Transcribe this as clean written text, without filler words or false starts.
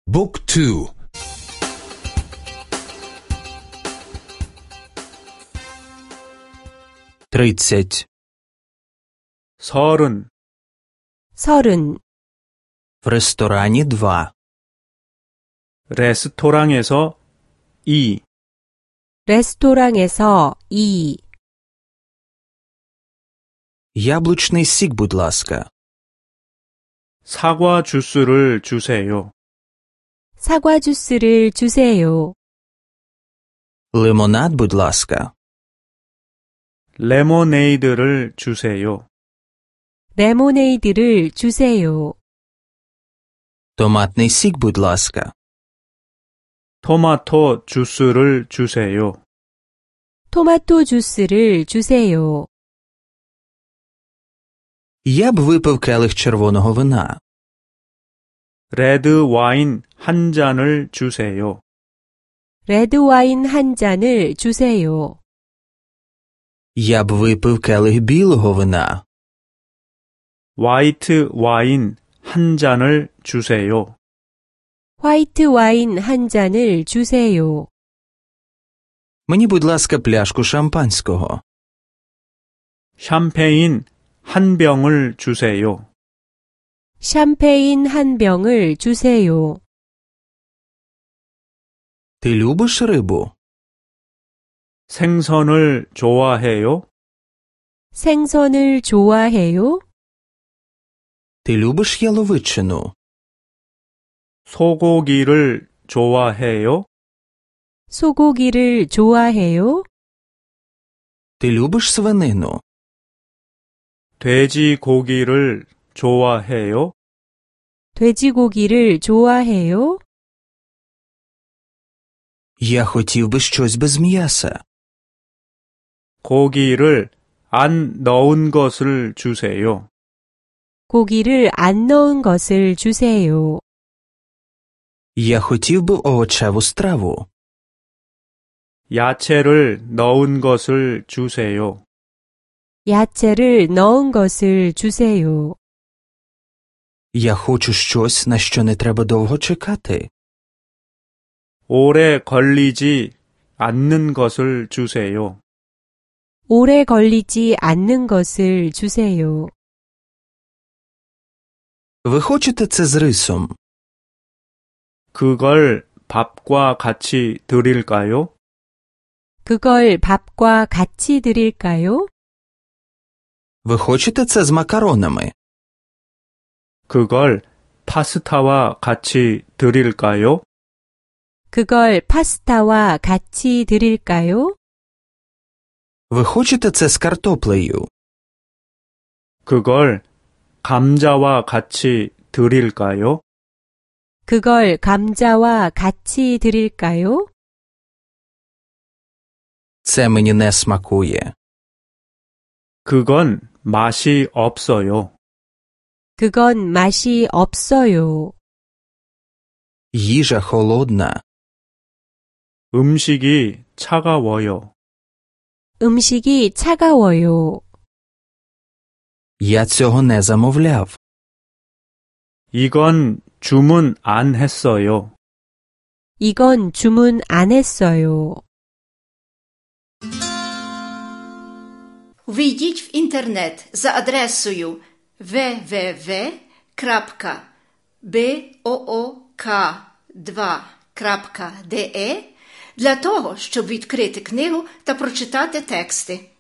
Book 2. 30. 30. В ресторані 2. 레스토랑에서 2. 레스토랑에서 2. Яблучний сік, будь ласка. 사과 주스를 주세요. 사과 주스를 주세요. Лимонад, будь ласка. 레모네이드를 주세요. 레모네이드를 주세요. Томатний сік, будь ласка. 토마토 주스를 주세요. 토마토 주스를 주세요. Я б випив келих червоного вина. 레드 와인 한 잔을 주세요. 레드 와인 한 잔을 주세요. Я б випив келих білого вина. 화이트 와인 한 잔을 주세요. 화이트 와인 한 잔을 주세요. Мені, будь ласка, пляшку шампанського. 샴페인 한 병을 주세요. 샴페인 한 병을 주세요. Ти любиш рибу? 생선을 좋아해요? 생선을 좋아해요? Ти любиш яловичину? 소고기를 좋아해요? 소고기를 좋아해요? Ти любиш свинину? 돼지고기를 좋아해요? 돼지고기를 좋아해요? Я хотів би щось без м'яса. 고기를 안 넣은 것을 주세요. 고기를 안 넣은 것을 주세요. Я хотів би овочеву страву. 야채를 넣은 것을 주세요. 야채를 넣은 것을 주세요. Я хочу щось, на що не треба довго чекати. 오래 걸리지 않는 것을 주세요. 오래 걸리지 않는 것을 주세요. Ви хочете це з рисом? 그걸 밥과 같이 드릴까요? 그걸 밥과 같이 드릴까요? Ви хочете це з макаронами? 그걸 파스타와 같이 드릴까요? 그걸 파스타와 같이 드릴까요? Ви хочете це з картоплею? 그걸 감자와 같이 드릴까요? 그걸 감자와 같이 드릴까요? Це мені не смакує. 그건 맛이 없어요. 그건 맛이 없어요. Їжа холодна. 음식이 차가워요. 음식이 차가워요. Я цього не замовляв. 이건 주문 안 했어요. 이건 주문 안 했어요. Ввійдіть в інтернет за адресою www.book2.de для того, щоб відкрити книгу та прочитати тексти.